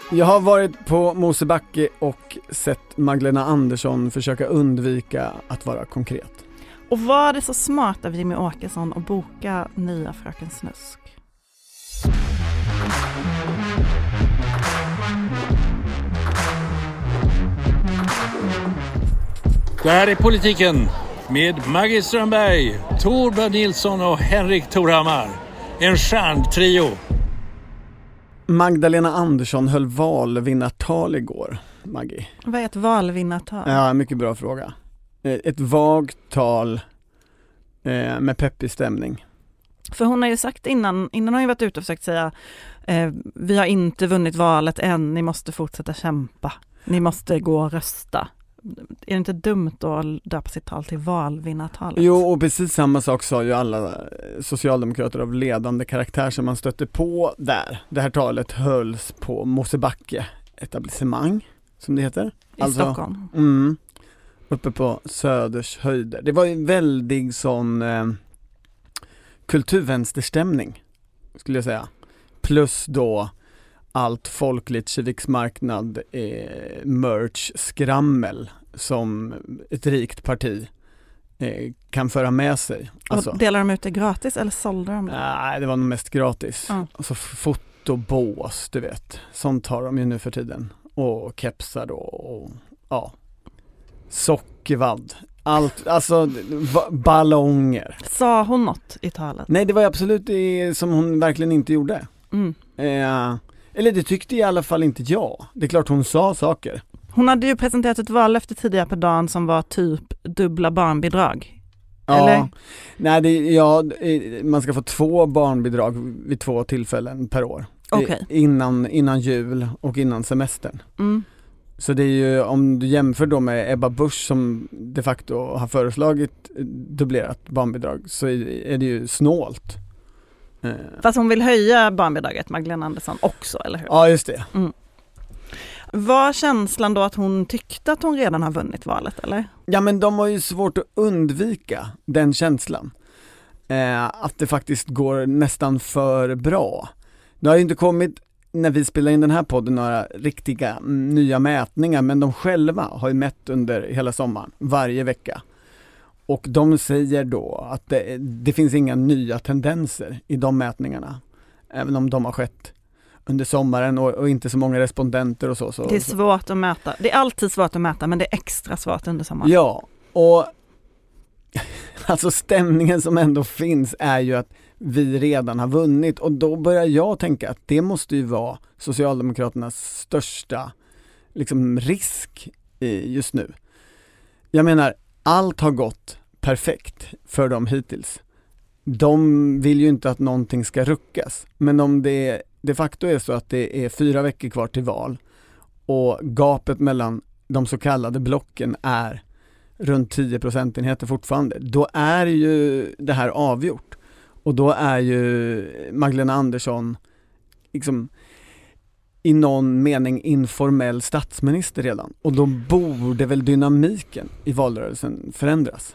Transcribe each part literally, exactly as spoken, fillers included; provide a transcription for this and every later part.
Jag har varit på Mosebacke och sett Magdalena Andersson försöka undvika att vara konkret. Och var det så smart av Jimmy Åkesson att boka nya Fröken Snusk? Det här är Politiken med Maggie Strömberg, Torbjörn Nilsson och Henrik Torhammar. En stjärntrio. Magdalena Andersson höll valvinnartal igår, Maggie. Vad är ett valvinnartal? Ja, mycket bra fråga. Ett vagt tal eh, med peppig stämning. För hon har ju sagt innan, innan har ju varit ute och försökt säga eh, vi har inte vunnit valet än, ni måste fortsätta kämpa. Ni måste gå och rösta. Är det inte dumt att döpa sitt tal till valvinnartalet? Jo, och precis samma sak sa ju alla socialdemokrater av ledande karaktär som man stötte på där. Det här talet hölls på Mosebacke etablissemang, som det heter. I alltså, Stockholm. Mm, uppe på Söders höjder. Det var en väldig sån eh, kulturvänsterstämning, skulle jag säga. Plus då allt folkligt civiksmarknad eh, merch skrammel som ett rikt parti eh, kan föra med sig. Alltså, och delar de ut det gratis eller sålde de det? Nej, det var nog mest gratis. Mm. Alltså fotobås, du vet. Sånt har de ju nu för tiden. Och kepsar då och ja. Sockervadd. Allt, alltså va- ballonger. Sa hon något i talet? Nej, det var absolut det som hon verkligen inte gjorde. Mm. Eh, eller det tyckte i alla fall inte jag. Det är klart hon sa saker. Hon hade ju presenterat ett vallöfte tidigare på dagen som var typ dubbla barnbidrag. Ja, eller? Nej, det, ja, man ska få två barnbidrag vid två tillfällen per år. Okay. Innan, innan jul och innan semestern. Mm. Så det är ju, om du jämför då med Ebba Busch som de facto har föreslagit dubblerat barnbidrag, så är det ju snålt. Fast hon vill höja barnbidraget, Magdalena Andersson, också, eller hur? Ja, just det. Mm. Var känslan då att hon tyckte att hon redan har vunnit valet, eller? Ja, men de har ju svårt att undvika den känslan. Eh, att det faktiskt går nästan för bra. Det har ju inte kommit, när vi spelar in den här podden, några riktiga nya mätningar, men de själva har ju mätt under hela sommaren, varje vecka. Och de säger då att det, det finns inga nya tendenser i de mätningarna, även om de har skett under sommaren och, och inte så många respondenter och så, så. Det är svårt att mäta. Det är alltid svårt att mäta, men det är extra svårt under sommaren. Ja, och alltså stämningen som ändå finns är ju att vi redan har vunnit, och då börjar jag tänka att det måste ju vara Socialdemokraternas största liksom, risk just nu. Jag menar, allt har gått perfekt för dem hittills. De vill ju inte att någonting ska ruckas. Men om det de facto är så att det är fyra veckor kvar till val och gapet mellan de så kallade blocken är runt tio procentenheter fortfarande, då är ju det här avgjort. Och då är ju Magdalena Andersson liksom i någon mening informell statsminister redan. Och då borde väl dynamiken i valrörelsen förändras.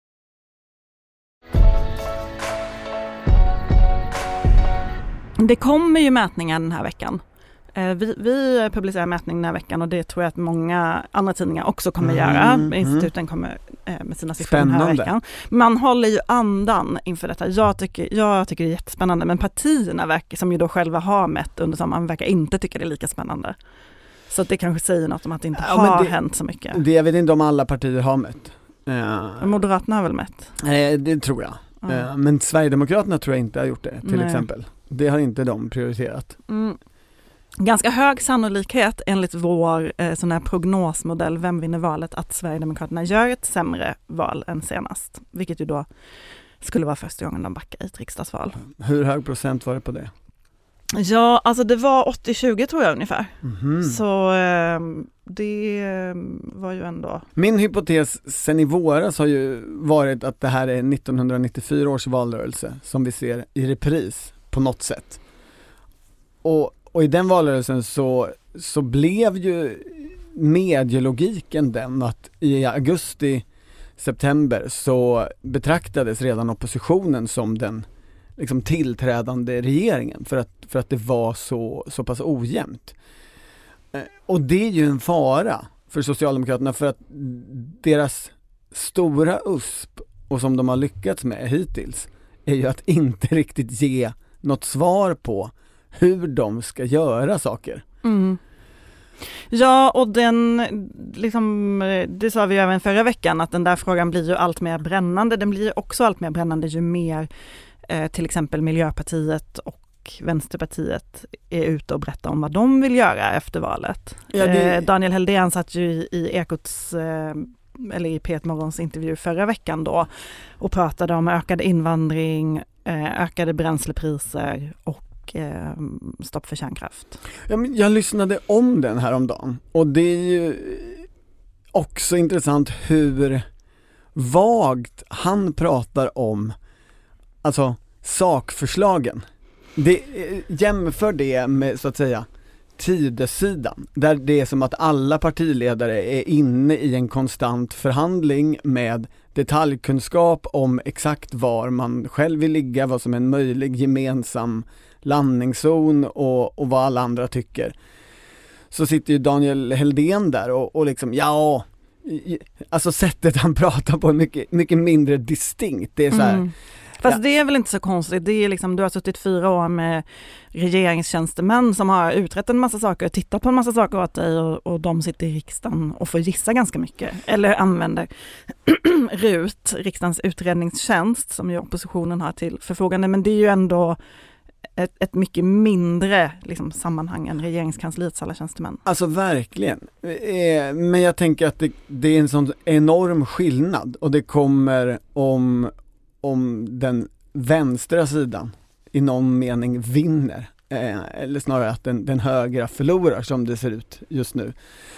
Det kommer ju mätningar den här veckan. Vi, vi publicerar mätning den här veckan och det tror jag att många andra tidningar också kommer mm, göra. Instituten kommer med sina siffror den här veckan. Man håller ju andan inför detta. Jag tycker, jag tycker det är jättespännande, men partierna verkar, som ju då själva har mätt under sommaren, verkar inte tycka det är lika spännande. Så att det kanske säger något om att det inte ja, har det, hänt så mycket. Det, jag vet inte om alla partier har mätt. Uh, Moderaterna har väl mätt? Nej, det tror jag. Mm. Uh, men Sverigedemokraterna tror jag inte har gjort det, till Nej. exempel. Det har inte de prioriterat. Mm. Ganska hög sannolikhet enligt vår eh, sån här prognosmodell Vem vinner valet att Sverigedemokraterna gör ett sämre val än senast. Vilket ju då skulle vara första gången de backar i ett riksdagsval. Hur hög procent var det på det? Ja, alltså det var åttio tjugo tror jag ungefär. Mm-hmm. Så eh, det var ju ändå... Min hypotes sen i våras har ju varit att det här är nittonhundranittiofyra års valrörelse som vi ser i repris på något sätt. Och Och i den valrörelsen så, så blev ju medielogiken den att i augusti, september så betraktades redan oppositionen som den liksom tillträdande regeringen för att, för att det var så, så pass ojämnt. Och det är ju en fara för Socialdemokraterna, för att deras stora U S P, och som de har lyckats med hittills, är ju att inte riktigt ge något svar på hur de ska göra saker. Mm. Ja, och den, liksom, det sa vi ju även förra veckan, att den där frågan blir ju allt mer brännande. Den blir ju också allt mer brännande ju mer eh, till exempel Miljöpartiet och Vänsterpartiet är ute och berättar om vad de vill göra efter valet. Ja, det... eh, Daniel Helldén satt ju i, i Ekots eh, eller i P ett Morgons intervju förra veckan då och pratade om ökad invandring, eh, ökade bränslepriser och eh, stopp för kärnkraft. Ja, men jag lyssnade om den här om dagen och det är ju också intressant hur vagt han pratar om, alltså, sakförslagen. Det, jämför det med, så att säga, tidesidan, där det är som att alla partiledare är inne i en konstant förhandling med detaljkunskap om exakt var man själv vill ligga, vad som är en möjlig gemensam landningszon och, och vad alla andra tycker. Så sitter ju Daniel Helldén där och, och liksom, ja, alltså sättet han pratar på är mycket, mycket mindre distinkt. Det är så här, mm. Fast ja. det är väl inte så konstigt. Det är liksom, du har suttit fyra år med regeringstjänstemän som har utrett en massa saker och tittat på en massa saker åt dig och, och de sitter i riksdagen och får gissa ganska mycket. Eller använder R U T, riksdagens utredningstjänst, som ju oppositionen har till förfogande. Men det är ju ändå ett, ett mycket mindre liksom, sammanhang än regeringskansliets alla tjänstemän. Alltså verkligen. Men jag tänker att det, det är en sån enorm skillnad och det kommer om... om den vänstra sidan i någon mening vinner, eh, eller snarare att den, den högra förlorar som det ser ut just nu,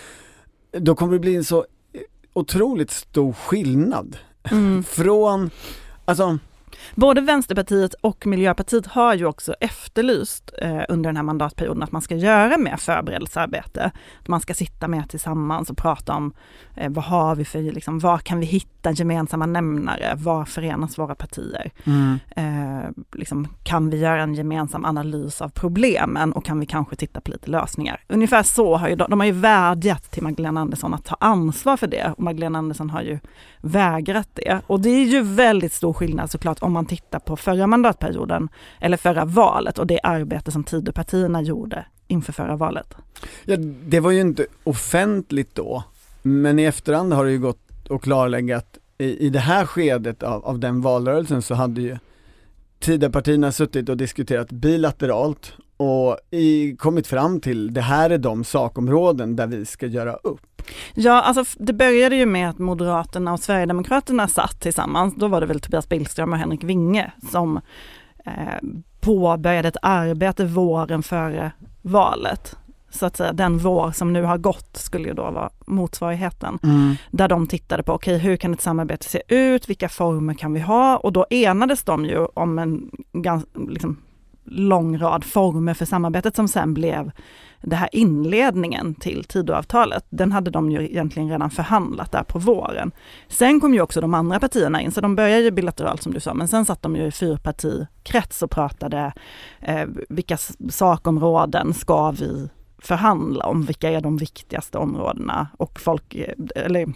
då kommer det bli en så otroligt stor skillnad mm. från, alltså både Vänsterpartiet och Miljöpartiet har ju också efterlyst eh, under den här mandatperioden att man ska göra mer förberedelsearbete. Att man ska sitta med tillsammans och prata om eh, vad har vi för, liksom, vad kan vi hitta gemensamma nämnare? Vad förenas våra partier? Mm. Eh, liksom, kan vi göra en gemensam analys av problemen och kan vi kanske titta på lite lösningar? Ungefär så har ju de, de har ju vädjat till Magdalena Andersson att ta ansvar för det och Magdalena Andersson har ju vägrat det. Och det är ju väldigt stor skillnad såklart om man tittar på förra mandatperioden eller förra valet och det arbete som Tidöpartierna gjorde inför förra valet. Ja, det var ju inte offentligt då, men i efterhand har det ju gått att klarlägga att i, i det här skedet av, av den valrörelsen så hade ju Tidöpartierna suttit och diskuterat bilateralt och i, kommit fram till det här är de sakområden där vi ska göra upp. Ja, alltså det började ju med att Moderaterna och Sverigedemokraterna satt tillsammans. Då var det väl Tobias Billström och Henrik Winge som eh, påbörjade ett arbete våren före valet. Så att säga, den vår som nu har gått skulle ju då vara motsvarigheten. Mm. Där de tittade på, okej, okay, hur kan ett samarbete se ut? Vilka former kan vi ha? Och då enades de ju om en ganska liksom, lång rad former för samarbetet som sen blev det här inledningen till Tidöavtalet. Den hade de ju egentligen redan förhandlat där på våren. Sen kom ju också de andra partierna in, så de började ju bilateralt som du sa, men sen satt de ju i fyrpartikrets och pratade eh, vilka sakområden ska vi förhandla om, vilka är de viktigaste områdena och folk, eller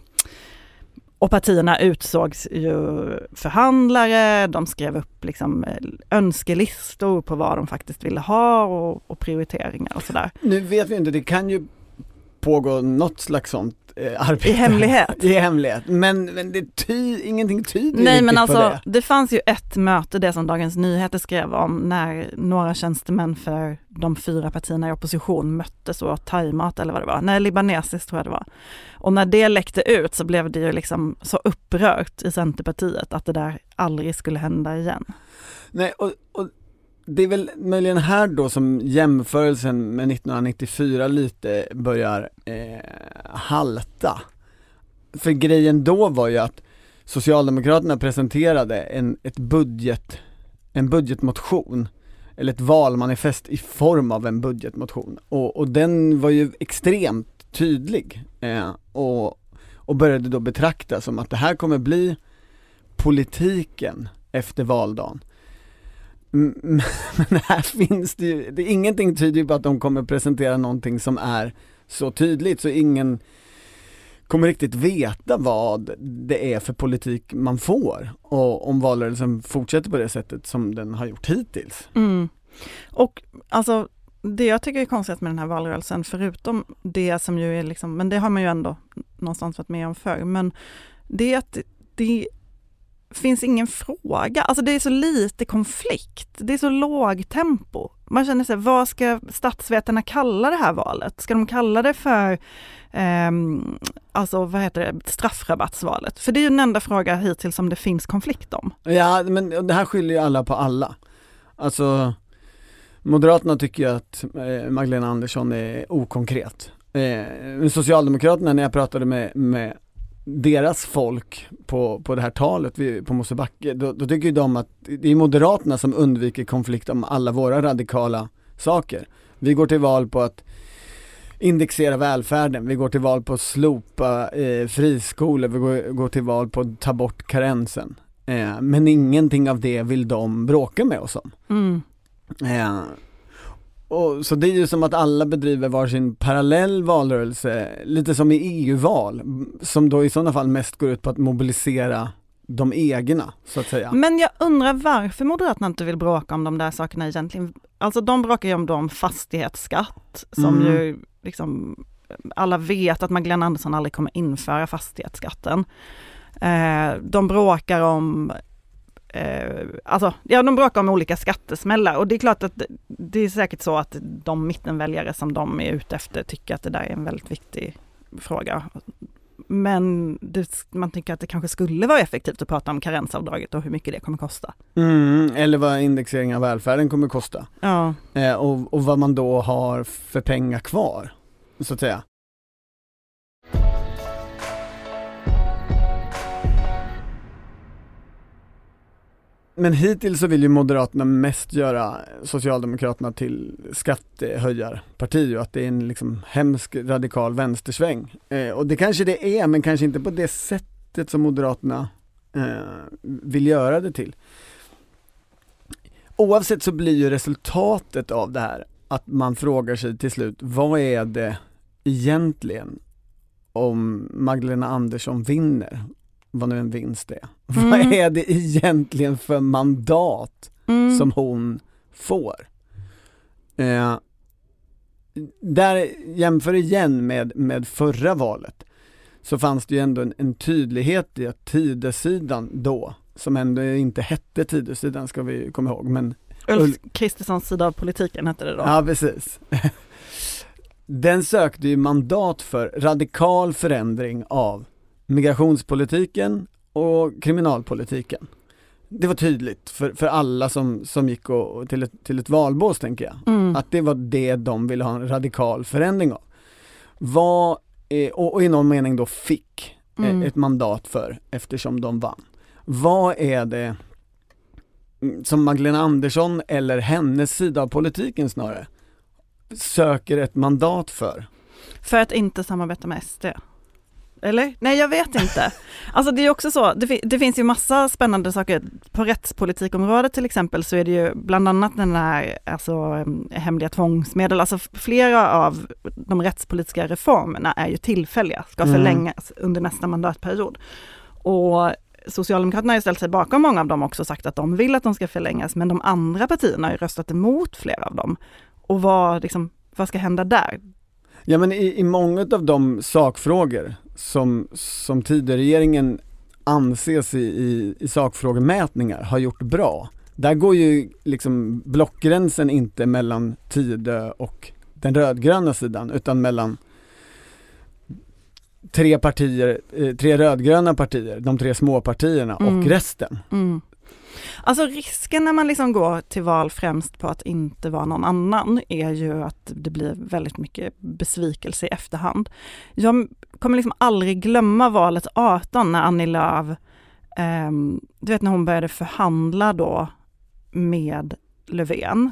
och partierna utsågs ju förhandlare, de skrev upp liksom önskelistor på vad de faktiskt ville ha och, och prioriteringar och sådär. Nu vet vi inte, det kan ju pågå något slags sånt eh, arbete. I hemlighet. I hemlighet, men, men det ty, ingenting tyder Nej, men alltså, på det. Det fanns ju ett möte, det som Dagens Nyheter skrev om, när några tjänstemän för de fyra partierna i opposition möttes och åt thaimat eller vad det var. Nej, libanesiskt tror jag det var. Och när det läckte ut så blev det ju liksom så upprört i Centerpartiet att det där aldrig skulle hända igen. Nej, och, och det är väl möjligen här då som jämförelsen med nittonhundranittiofyra lite börjar eh, halta. För grejen då var ju att Socialdemokraterna presenterade en, ett budget, en budgetmotion eller ett valmanifest i form av en budgetmotion. Och, och den var ju extremt tydlig eh, och, och började då betrakta som att det här kommer bli politiken efter valdagen. Men här finns det ju, det, ingenting tyder ju på att de kommer presentera någonting som är så tydligt så ingen kommer riktigt veta vad det är för politik man får och om valrörelsen fortsätter på det sättet som den har gjort hittills. Mm. Och alltså det jag tycker är konstigt med den här valrörelsen, förutom det som ju är liksom, men det har man ju ändå någonstans varit med om förr, men det är att det, det finns ingen fråga. Alltså det är så lite konflikt. Det är så låg tempo. Man känner sig, vad ska statsvetarna kalla det här valet? Ska de kalla det för eh, alltså vad heter det, straffrabattsvalet? För det är ju den enda fråga hittills som det finns konflikt om. Ja, men det här skyller ju alla på alla. Alltså Moderaterna tycker att eh, Magdalena Andersson är okonkret. Eh, Socialdemokraterna, när jag pratade med, med deras folk på, på det här talet vid, på Mosebacke, då, då tycker ju de att det är Moderaterna som undviker konflikt om alla våra radikala saker. Vi går till val på att indexera välfärden, vi går till val på att slopa eh, friskolor, vi går, går till val på att ta bort karensen. Eh, men ingenting av det vill de bråka med oss om. Mm. Eh, och så det är ju som att alla bedriver varsin parallell valrörelse, lite som i E U-val, som då i sådana fall mest går ut på att mobilisera de egna, så att säga. Men jag undrar varför Moderaterna inte vill bråka om de där sakerna egentligen. Alltså de bråkar ju om de fastighetsskatt som mm. ju liksom alla vet att Magdalena Andersson aldrig kommer införa fastighetsskatten. Eh, de bråkar om Eh, alltså, ja, de bråkar om olika skattesmällar och det är klart att det, det är säkert så att de mittenväljare som de är ute efter tycker att det där är en väldigt viktig fråga. Men det, man tycker att det kanske skulle vara effektivt att prata om karensavdraget och hur mycket det kommer kosta. Mm, eller vad indexering av välfärden kommer kosta. Ja. Eh, och, och vad man då har för pengar kvar, så att säga. Men hittills så vill ju Moderaterna mest göra Socialdemokraterna till skattehöjarparti och att det är en liksom hemsk radikal vänstersväng. Eh, och det kanske det är, men kanske inte på det sättet som Moderaterna eh, vill göra det till. Oavsett så blir ju resultatet av det här att man frågar sig till slut, vad är det egentligen om Magdalena Andersson vinner? Vad nu en vinst är. Mm. Vad är det egentligen för mandat mm. som hon får? Eh, där jämför igen med, med förra valet så fanns det ju ändå en, en tydlighet i att Tidösidan då, som ändå inte hette Tidösidan ska vi komma ihåg, men Ulf Kristerssons sida av politiken hette det då. Ja, precis. Den sökte ju mandat för radikal förändring av migrationspolitiken och kriminalpolitiken. Det var tydligt för, för alla som, som gick och, till, ett, till ett valbås, tänker jag. Mm. Att det var det de ville ha en radikal förändring av. Vad, och, och i någon mening då fick mm. ett mandat för, eftersom de vann. Vad är det som Magdalena Andersson eller hennes sida av politiken snarare söker ett mandat för? För att inte samarbeta med S D. Eller? Nej, jag vet inte. Alltså det är också så, det, det finns ju massa spännande saker. På rättspolitikområdet till exempel så är det ju bland annat den här alltså, hemliga tvångsmedel. Alltså flera av de rättspolitiska reformerna är ju tillfälliga, ska mm. förlängas under nästa mandatperiod. Och Socialdemokraterna har ju ställt sig bakom många av dem också, sagt att de vill att de ska förlängas, men de andra partierna har ju röstat emot flera av dem. Och vad, liksom, vad ska hända där? Ja, men i, i många av de sakfrågor som, som Tidöregeringen anses i, i, i sakfrågemätningar har gjort bra. Där går ju liksom blockgränsen inte mellan Tidö och den rödgröna sidan, utan mellan tre partier, tre rödgröna partier, de tre små partierna mm. och resten. Mm. Alltså risken när man liksom går till val främst på att inte vara någon annan är ju att det blir väldigt mycket besvikelse i efterhand. Jag kommer liksom aldrig glömma valet arton när Annie Lööf, eh, du vet när hon började förhandla då med Löfven.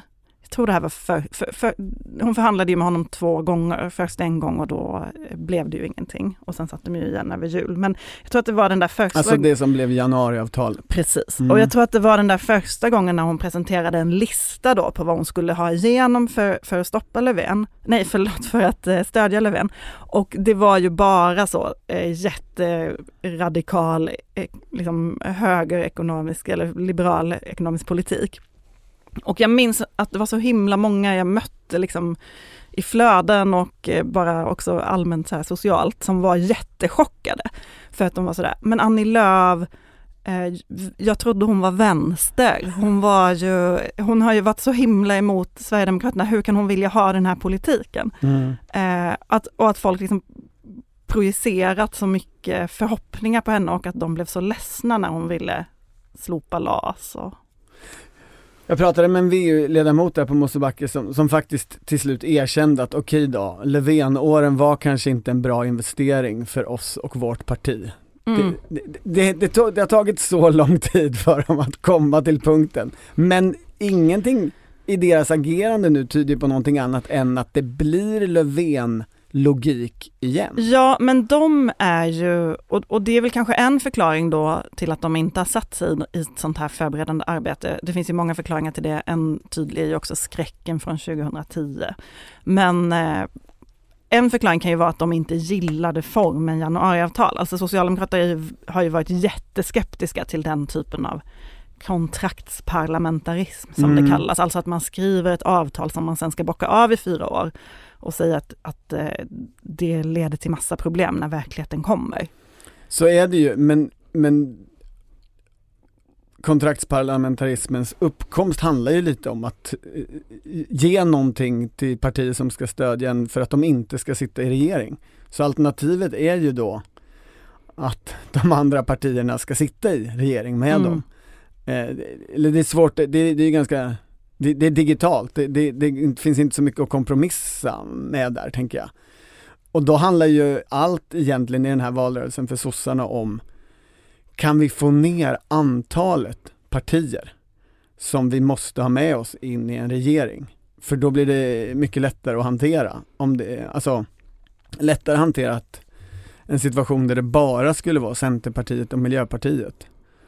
jag tror det här var för, för, för, hon förhandlade ju med honom två gånger, först en gång och då blev det ju ingenting. Och sen satt de ju igen över jul. Men jag tror att det var den där första... Alltså det som blev januariavtal. Precis. Mm. Och jag tror att det var den där första gången när hon presenterade en lista då på vad hon skulle ha igenom för, för att stoppa Löfven. Nej, förlåt, för att eh, stödja Löfven. Och det var ju bara så eh, jätteradikal eh, liksom högerekonomisk eller liberal ekonomisk politik. Och jag minns att det var så himla många jag mötte liksom i flöden och bara också allmänt så här socialt som var jättechockade för att de var sådär. Men Annie Lööf, eh, jag trodde hon var vänster. Hon var ju, hon har ju varit så himla emot Sverigedemokraterna. Hur kan hon vilja ha den här politiken? Mm. Eh, att, och att folk liksom projicerat så mycket förhoppningar på henne och att de blev så ledsna när hon ville slopa L A S och... Jag pratade med en V U-ledamot där på Mosebacke som, som faktiskt till slut erkände att okej då, Löfven-åren var kanske inte en bra investering för oss och vårt parti. Mm. Det, det, det, det, tog, det har tagit så lång tid för dem att komma till punkten. Men ingenting i deras agerande nu tyder på någonting annat än att det blir Löfven logik igen. Ja, men de är ju, och, och det är väl kanske en förklaring då till att de inte har satt sig i ett sånt här förberedande arbete. Det finns ju många förklaringar till det. En tydlig är ju också skräcken från tjugohundratio. Men eh, en förklaring kan ju vara att de inte gillade formen januariavtal. Alltså Socialdemokrater har ju varit jätteskeptiska till den typen av kontraktsparlamentarism som mm. det kallas. Alltså att man skriver ett avtal som man sen ska bocka av i fyra år och säga att, att eh, det leder till massa problem när verkligheten kommer. Så är det ju, men, men kontraktsparlamentarismens uppkomst handlar ju lite om att eh, ge någonting till partier som ska stödja en för att de inte ska sitta i regering. Så alternativet är ju då att de andra partierna ska sitta i regering med mm. dem. Eh, eller det är svårt, det, det är ganska... Det, det är digitalt, det, det, det finns inte så mycket att kompromissa med där, tänker jag. Och då handlar ju allt egentligen i den här valrörelsen för sossarna om, kan vi få ner antalet partier som vi måste ha med oss in i en regering? För då blir det mycket lättare att hantera. Om det, alltså, lättare hanterat en situation där det bara skulle vara Centerpartiet och Miljöpartiet.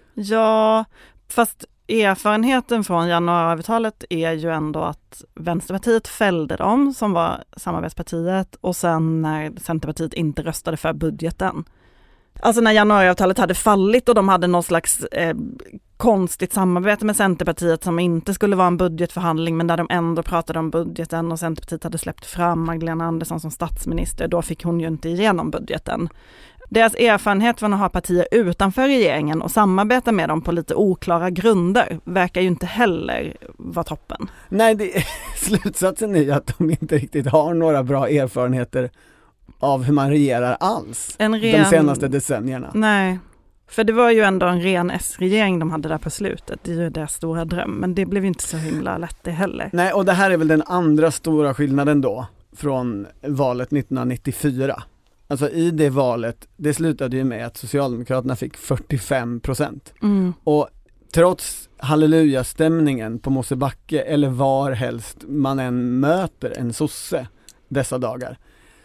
Ja, fast erfarenheten från januariavtalet är ju ändå att Vänsterpartiet fällde dem som var samarbetspartiet och sen när Centerpartiet inte röstade för budgeten. Alltså när januariavtalet hade fallit och de hade någon slags eh, konstigt samarbete med Centerpartiet som inte skulle vara en budgetförhandling men där de ändå pratade om budgeten och Centerpartiet hade släppt fram Magdalena Andersson som statsminister, då fick hon ju inte igenom budgeten. Deras erfarenhet från att ha partier utanför regeringen och samarbeta med dem på lite oklara grunder verkar ju inte heller vara toppen. Nej, det, slutsatsen är ju att de inte riktigt har några bra erfarenheter av hur man regerar alls en ren... de senaste decennierna. Nej, för det var ju ändå en ren S-regering de hade där på slutet. Det är ju deras stora dröm, men det blev ju inte så himla lätt det heller. Nej, och det här är väl den andra stora skillnaden då från valet nittonhundranittiofyra. Alltså i det valet, det slutade ju med att Socialdemokraterna fick fyrtiofem procent. Mm. Och trots halleluja-stämningen på Mosebacke eller var helst man än möter en sosse dessa dagar,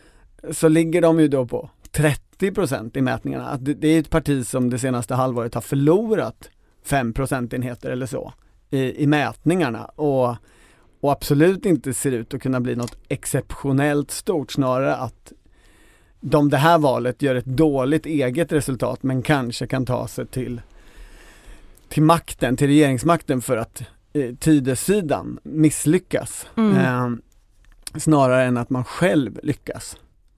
så ligger de ju då på trettio procent i mätningarna. Att det, det är ett parti som det senaste halvåret har förlorat fem procentenheter eller så i, i mätningarna och, och absolut inte ser ut att kunna bli något exceptionellt stort, snarare att de det här valet gör ett dåligt eget resultat men kanske kan ta sig till till makten, till regeringsmakten för att eh, tidesidan misslyckas mm. eh, snarare än att man själv lyckas.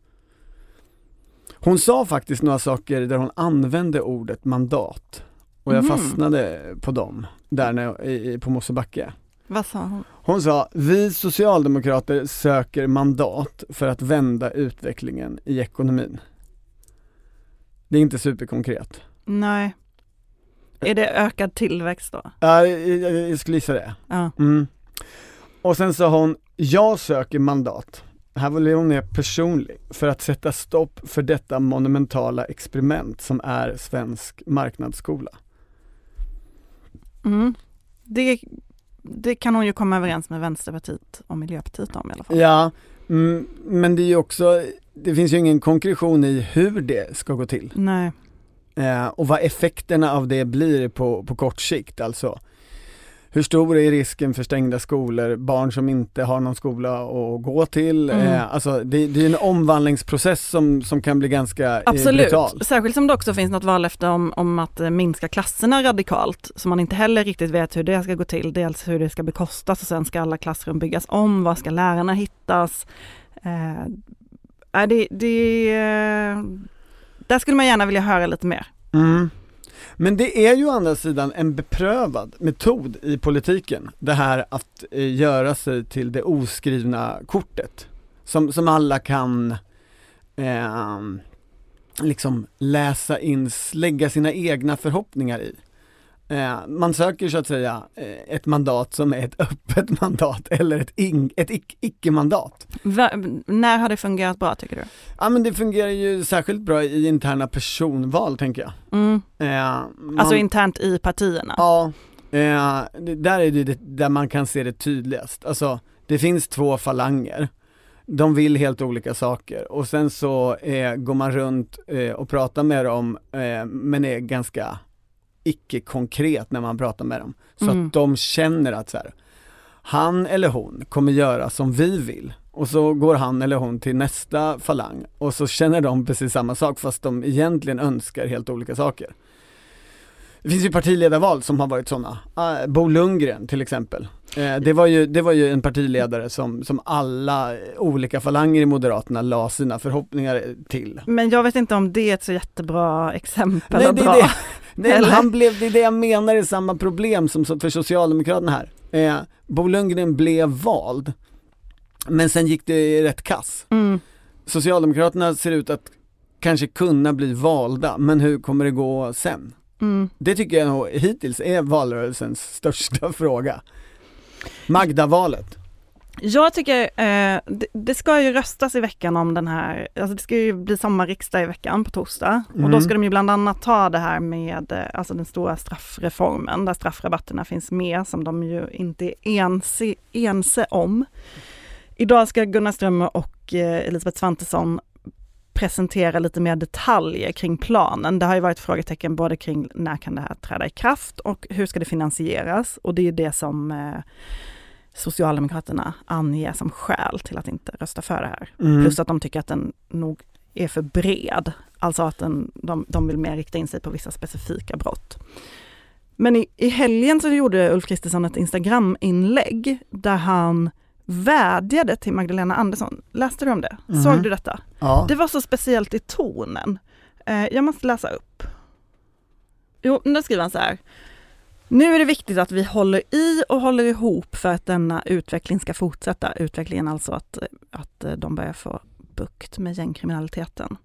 Hon sa faktiskt några saker där hon använde ordet mandat och jag mm. fastnade på dem där när, i, på Mosebacke. Vad sa hon? Hon sa, vi socialdemokrater söker mandat för att vända utvecklingen i ekonomin. Det är inte superkonkret. Nej. Är det ökad tillväxt då? Ja, jag, jag skulle gissa det. Ja. Mm. Och sen sa hon, jag söker mandat. Här var hon mer personlig för att sätta stopp för detta monumentala experiment som är svensk marknadsskola. Mm. Det det kan hon ju komma överens med Vänsterpartiet och Miljöpartiet om i alla fall. Ja, mm, men det är ju också, det finns ju ingen konkretion i hur det ska gå till. Nej. Eh, och vad effekterna av det blir på, på kort sikt, alltså. Hur stor är risken för stängda skolor, barn som inte har någon skola att gå till? Mm. Eh, alltså det, det är en omvandlingsprocess som, som kan bli ganska eh, Absolut, brutal. Särskilt som det också finns något vallöfte om, om att minska klasserna radikalt, så man inte heller riktigt vet hur det ska gå till. Dels hur det ska bekostas och sen ska alla klassrum byggas om, var ska lärarna hittas? Eh, det, det, där skulle man gärna vilja höra lite mer. Mm. Men det är ju å andra sidan en beprövad metod i politiken, det här att eh, göra sig till det oskrivna kortet som, som alla kan eh, liksom läsa in, lägga sina egna förhoppningar i. Eh, man söker så att säga eh, ett mandat som är ett öppet mandat eller ett, in, ett ic- icke-mandat. Va, när har det fungerat bra, tycker du? Ja, men det fungerar ju särskilt bra i interna personval, tänker jag. Mm. Eh, man, alltså internt i partierna? Ja, eh, det, där är det där man kan se det tydligast. Alltså, det finns två falanger. De vill helt olika saker. Och sen så eh, går man runt eh, och pratar med dem, eh, men är ganska icke-konkret när man pratar med dem. Så mm. att de känner att så här, han eller hon kommer göra som vi vill. Och så går han eller hon till nästa falang. Och så känner de precis samma sak fast de egentligen önskar helt olika saker. Det finns ju partiledarval som har varit sådana. Uh, Bo Lundgren till exempel. Uh, det, var ju, det var ju en partiledare som, som alla olika falanger i Moderaterna la sina förhoppningar till. Men jag vet inte om det är ett så jättebra exempel. Nej, att det, dra. det, nej, han blev, det är det jag menar är samma problem som för Socialdemokraterna här. Uh, Bo Lundgren blev vald. Men sen gick det rätt kass. Mm. Socialdemokraterna ser ut att kanske kunna bli valda, men hur kommer det gå sen? Mm. Det tycker jag nog hittills är valrörelsens största fråga. Magda-valet. Jag tycker eh, det, det ska ju röstas i veckan om den här, alltså det ska ju bli sommarriksdag i veckan på torsdag. Mm. Och då ska de ju bland annat ta det här med alltså den stora straffreformen där straffrabatterna finns med som de ju inte är ense, ense om. Idag ska Gunnar Strömmer och eh, Elisabeth Svantesson presentera lite mer detaljer kring planen. Det har ju varit frågetecken både kring när kan det här träda i kraft och hur ska det finansieras. Och det är det som eh, Socialdemokraterna anger som skäl till att inte rösta för det här. Mm. Plus att de tycker att den nog är för bred. Alltså att den, de, de vill mer rikta in sig på vissa specifika brott. Men i, i helgen så gjorde Ulf Kristersson ett Instagram-inlägg där han vädjade till Magdalena Andersson. Läste du om det? Mm. Såg du detta? Ja. Det var så speciellt i tonen. Eh, jag måste läsa upp. Jo, då skriver han så här. Nu är det viktigt att vi håller i och håller ihop för att denna utveckling ska fortsätta. Utvecklingen alltså att, att de börjar få bukt med gängkriminaliteten.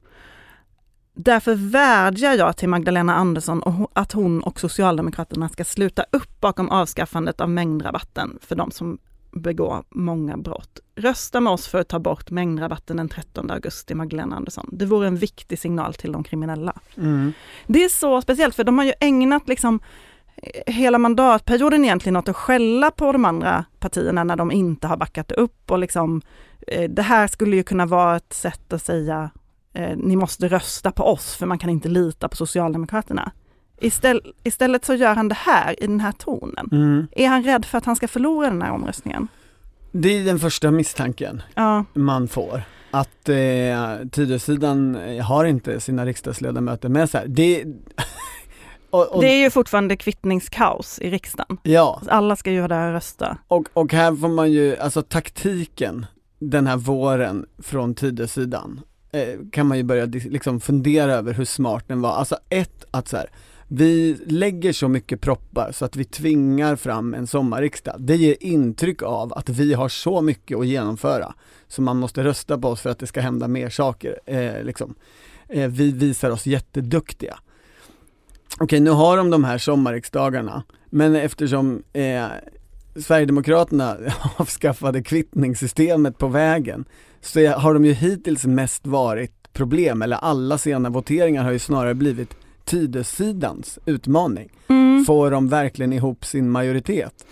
Därför vädjar jag till Magdalena Andersson och att hon och Socialdemokraterna ska sluta upp bakom avskaffandet av mängdrabatten för de som begår många brott. Rösta med oss för att ta bort mängdrabatten den trettonde augusti, Magdalena Andersson. Det vore en viktig signal till de kriminella. Mm. Det är så speciellt för de har ju ägnat liksom hela mandatperioden egentligen åt att skälla på de andra partierna när de inte har backat upp och liksom eh, det här skulle ju kunna vara ett sätt att säga eh, ni måste rösta på oss för man kan inte lita på Socialdemokraterna. Istället, istället så gör han det här i den här tonen. Mm. Är han rädd för att han ska förlora den här omröstningen? Det är den första misstanken ja. man får. Att eh, Tidösidan har inte sina riksdagsledamöter med sig. Det, och, och, det är ju fortfarande kvittningskaos i riksdagen. Ja. Alla ska ju där rösta. Och, och här får man ju, alltså taktiken den här våren från Tidösidan eh, kan man ju börja liksom fundera över hur smart den var. Alltså ett, att så här, vi lägger så mycket proppar så att vi tvingar fram en sommarriksdag. Det ger intryck av att vi har så mycket att genomföra så man måste rösta på oss för att det ska hända mer saker. Eh, liksom. eh, vi visar oss jätteduktiga. Okej, nu har de de här sommarriksdagarna, men eftersom eh, Sverigedemokraterna avskaffade kvittningssystemet på vägen så har de ju hittills mest varit problem, eller alla sena voteringar har ju snarare blivit Tidösidans utmaning. Mm. Får de verkligen ihop sin majoritet?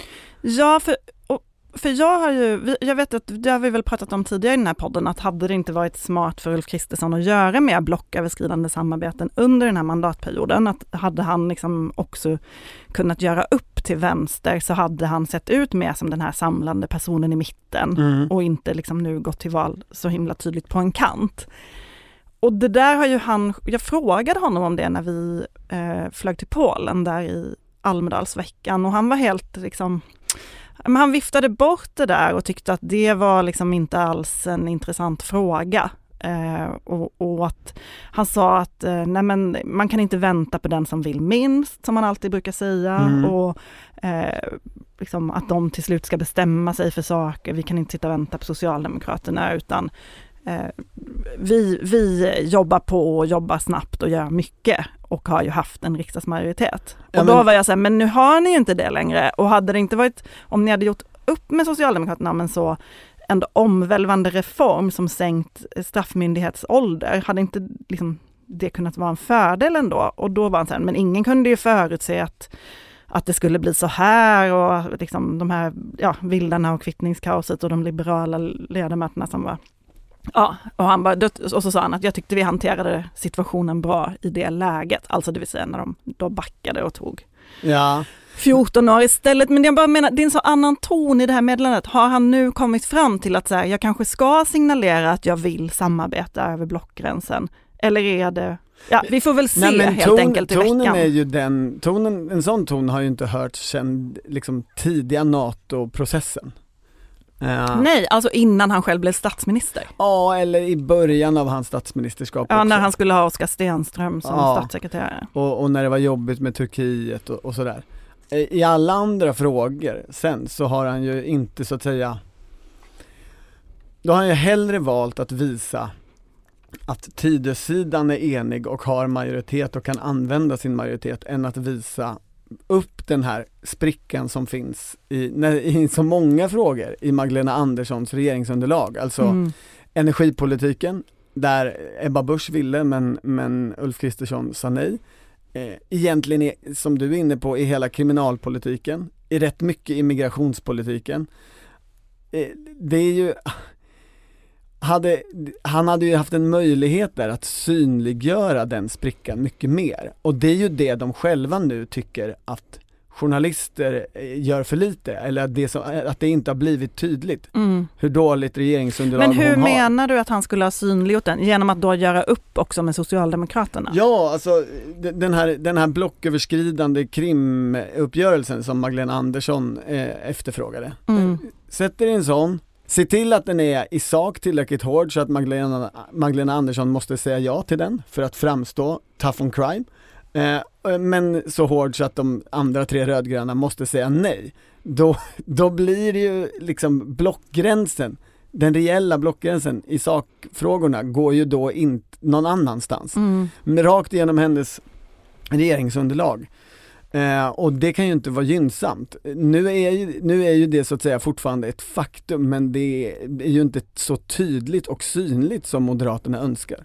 Ja, för, och, för jag har ju, jag vet att det har vi väl pratat om tidigare i den här podden, att hade det inte varit smart för Ulf Kristersson att göra mer blocköverskridande samarbeten under den här mandatperioden, att hade han liksom också kunnat göra upp till vänster, så hade han sett ut mer som den här samlande personen i mitten mm. och inte liksom nu gått till val så himla tydligt på en kant. Och det där har ju han, jag frågade honom om det när vi eh, flög till Polen där i Almedalsveckan, och han var helt liksom, men han viftade bort det där och tyckte att det var liksom inte alls en intressant fråga. Eh, och, och att han sa att eh, nej men, man kan inte vänta på den som vill minst, som man alltid brukar säga, mm. och eh, liksom att de till slut ska bestämma sig för saker. Vi kan inte sitta och vänta på Socialdemokraterna, utan eh, vi, vi jobbar på och jobbar snabbt och gör mycket och har ju haft en riksdagsmajoritet. Ja, och då men... var jag så här, men nu har ni ju inte det längre, och hade det inte varit, om ni hade gjort upp med Socialdemokraterna men så ändå omvälvande reform som sänkt straffmyndighetsålder, hade inte liksom det kunnat vara en fördel ändå? Och då var han så här, men ingen kunde ju förutse att, att det skulle bli så här, och liksom de här ja, vildarna och kvittningskaoset och de liberala ledamöterna som var. Ja, och han bara, och så sa han att jag tyckte vi hanterade situationen bra i det läget, alltså det vill säga när de då backade och tog ja. fjorton år istället. Men jag bara menar, det är en så annan ton i det här meddelandet. Har han nu kommit fram till att så här, jag kanske ska signalera att jag vill samarbeta över blockgränsen? Eller är det... Ja, vi får väl se. Nej, men helt ton, enkelt i tonen veckan. Är ju den, tonen, en sån ton har ju inte hörts sedan liksom, tidiga NATO-processen. Uh, Nej, alltså innan han själv blev statsminister. Ja, eller i början av hans statsministerskap Ja, också. När han skulle ha Oskar Stenström som ja. statssekreterare. Och, och när det var jobbigt med Turkiet och, och sådär. I alla andra frågor sen så har han ju inte så att säga, då har han ju hellre valt att visa att Tidösidan är enig och har majoritet och kan använda sin majoritet, än att visa upp den här sprickan som finns i, när, i så många frågor i Magdalena Anderssons regeringsunderlag. Alltså mm. energipolitiken, där Ebba Busch ville men, men Ulf Kristersson sa nej. Eh, egentligen är, som du är inne på, i hela kriminalpolitiken, i rätt mycket immigrationspolitiken. Eh, det är ju hade, han hade ju haft en möjlighet där att synliggöra den sprickan mycket mer. Och det är ju det de själva nu tycker att journalister gör för lite, eller att det, som, att det inte har blivit tydligt mm. hur dåligt regeringsunderlag Men hur hon menar har. du att han skulle ha synliggjort den? Genom att då göra upp också med Socialdemokraterna? Ja, alltså den här, den här blocköverskridande krimuppgörelsen som Magdalena Andersson eh, efterfrågade. Mm. Sätter en sån, se till att den är i sak tillräckligt hård så att Magdalena, Magdalena Andersson måste säga ja till den för att framstå tough on crime. Eh, men så hård så att de andra tre rödgröna måste säga nej. Då, då blir det ju liksom blockgränsen, den reella blockgränsen i sakfrågorna går ju då inte någon annanstans. Mm. Rakt igenom hennes regeringsunderlag. Eh, och det kan ju inte vara gynnsamt. Nu är, ju, nu är ju det så att säga fortfarande ett faktum, men det är ju inte så tydligt och synligt som Moderaterna önskar.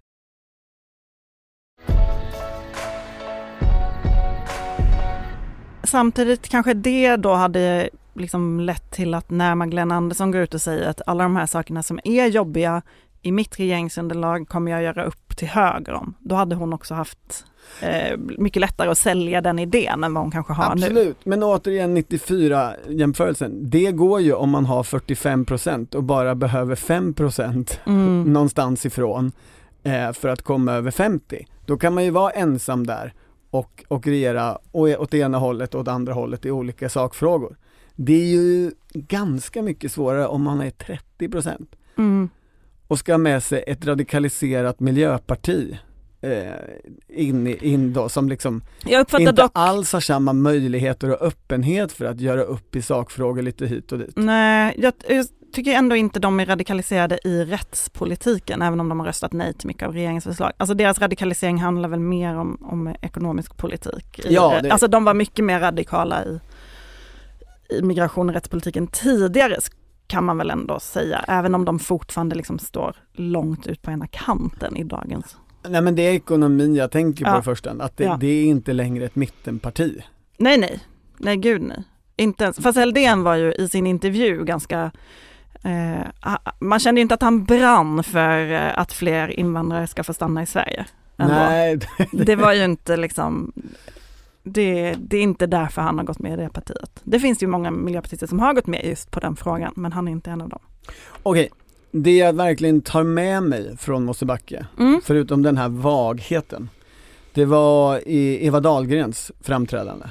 Samtidigt kanske det då hade liksom lett till att när Magdalena Andersson går ut och säger att alla de här sakerna som är jobbiga i mitt regeringsunderlag kommer jag göra upp till höger om. Då hade hon också haft eh, mycket lättare att sälja den idén än vad hon kanske har Absolut. nu. Absolut, men återigen nittiofyra-jämförelsen. Det går ju om man har fyrtiofem procent och bara behöver fem procent mm. någonstans ifrån eh, för att komma över femtio. Då kan man ju vara ensam där och, och regera åt det ena hållet och åt andra hållet i olika sakfrågor. Det är ju ganska mycket svårare om man är trettio procent. Mm. Och ska med sig ett radikaliserat miljöparti eh, in, in då, som liksom inte dock... alls har samma möjligheter och öppenhet för att göra upp i sakfrågor lite hit och dit. Nej, jag, jag tycker ändå inte de är radikaliserade i rättspolitiken, även om de har röstat nej till mycket av regeringens förslag. Alltså deras radikalisering handlar väl mer om, om ekonomisk politik. I, ja, det... Alltså de var mycket mer radikala i, i migration och rättspolitiken tidigare, kan man väl ändå säga, även om de fortfarande liksom står långt ut på ena kanten i dagens. Nej, men det är ekonomin jag tänker på ja. först, att det, ja. det är inte längre ett mittenparti. Nej, nej. Nej, gud nej. inte ens, fast Helldén var ju i sin intervju ganska, eh, man kände inte att han brann för eh, att fler invandrare ska få stanna i Sverige. Ändå. Nej. Det var ju inte liksom, det, det är inte därför han har gått med i det partiet. Det finns ju många miljöpartister som har gått med just på den frågan, men han är inte en av dem. Okej, det jag verkligen tar med mig från Mosebacke, mm. förutom den här vagheten, det var i Eva Dahlgrens framträdande.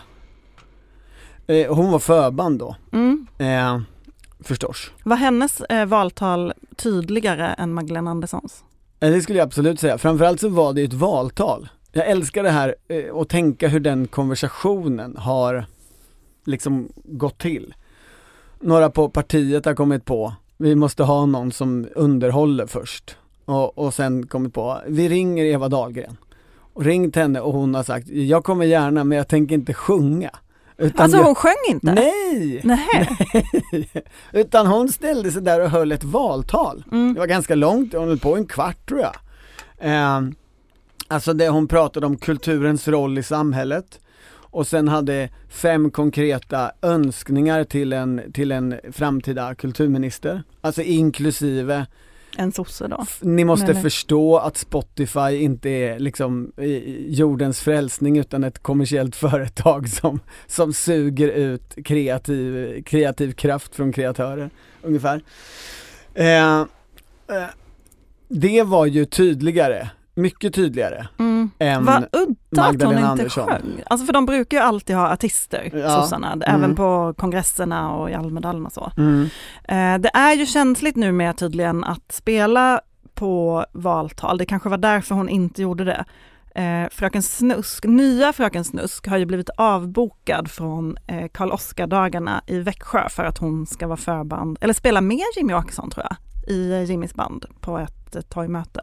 Eh, hon var förband då, mm. eh, förstås. Var hennes eh, valtal tydligare än Magdalena Anderssons? Eh, det skulle jag absolut säga. Framförallt så var det ett valtal. Jag älskar det här eh, att tänka hur den konversationen har liksom gått till. Några på partiet har kommit på, vi måste ha någon som underhåller först. Och, och sen kommit på, vi ringer Eva Dahlgren. Och ringt henne och hon har sagt, jag kommer gärna men jag tänker inte sjunga. Utan alltså jag, hon sjöng inte? Nej! Nej. Utan hon ställde sig där och höll ett valtal. Mm. Det var ganska långt, hon höll på en kvart tror jag. Eh, alltså det, hon pratade om kulturens roll i samhället. Och sen hade fem konkreta önskningar till en, till en framtida kulturminister. Alltså inklusive en sosse då. F- ni måste Nej. förstå att Spotify inte är liksom jordens frälsning utan ett kommersiellt företag som, som suger ut kreativ, kreativ kraft från kreatörer ungefär. Eh, eh, det var ju tydligare. Mycket tydligare mm. än Vad udda att hon inte Andersson. Sjöng. Alltså för de brukar ju alltid ha artister, ja. sossarna, mm. även på kongresserna och i Almedalen och så. Mm. Eh, det är ju känsligt nu med tydligen att spela på valtal. Det kanske var därför hon inte gjorde det. Eh, Fröken Snusk, nya Fröken Snusk har ju blivit avbokad från eh, Karl Oskar-dagarna i Växjö för att hon ska vara förband, eller spela med Jimmy Åkesson tror jag, i Jimmys band på ett, ett torgmöte.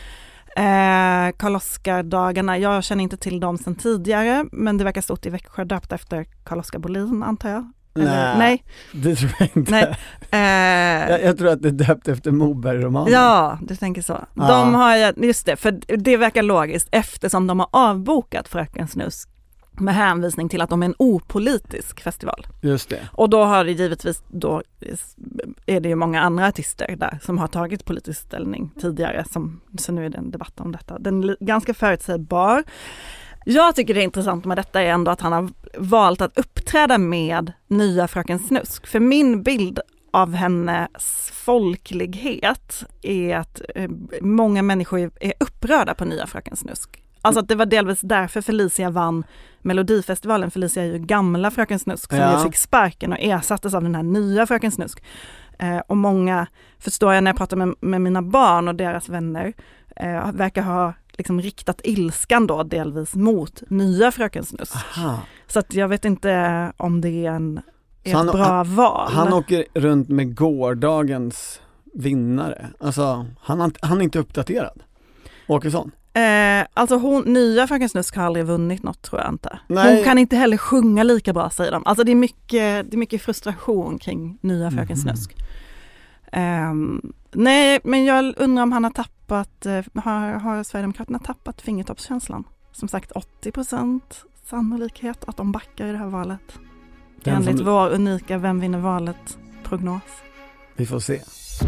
Eh, Karl Oskar-dagarna, jag känner inte till dem sedan tidigare, men det verkar stort i Växjö, döpt efter Karl Oskar Bolin antar jag. Eller, nej, nej, det tror jag inte. Nej. Eh, jag, jag tror att det är döpt efter Moberg-romanen. Ja, du tänker så. Ja. De har, just det, för det verkar logiskt eftersom de har avbokat Fröken Snusk med hänvisning till att de är en opolitisk festival. Just det. Och då har det givetvis, då är det ju många andra artister där som har tagit politisk ställning tidigare, som, så nu är det en debatt om detta. Den är ganska förutsägbar. Jag tycker det är intressant med detta är ändå att han har valt att uppträda med nya Fröken Snusk. För min bild av hennes folklighet är att eh, många människor är upprörda på nya Fröken Snusk. Alltså att det var delvis därför Felicia vann Melodifestivalen. Felicia är ju gamla Fröken Snusk som ja. ju fick sparken och ersattes av den här nya Fröken Snusk. Eh, och många, förstår jag när jag pratar med, med mina barn och deras vänner, eh, verkar ha liksom riktat ilskan då delvis mot nya Fröken Snusk. Aha. Så att jag vet inte om det är en är han, ett bra han, val. Han åker runt med gårdagens vinnare. Alltså han, han är inte uppdaterad. Åkesson. Eh, alltså hon, nya Fröken Snusk har aldrig vunnit något tror jag inte. Nej. Hon kan inte heller sjunga lika bra säger de. Alltså det är mycket, det är mycket frustration kring nya Fröken mm. Snusk. Eh, nej, men jag undrar om han har tappat, eh, har, har Sverigedemokraterna tappat fingertoppskänslan? Som sagt åttio procent sannolikhet att de backar i det här valet. Den enligt som... vår unika Vem vinner valet-prognos. Vi får se.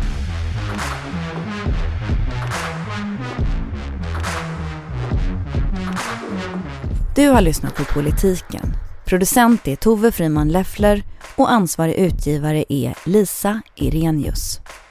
Du har lyssnat på Politiken. Producent är Tove Friman Leffler och ansvarig utgivare är Lisa Irenius.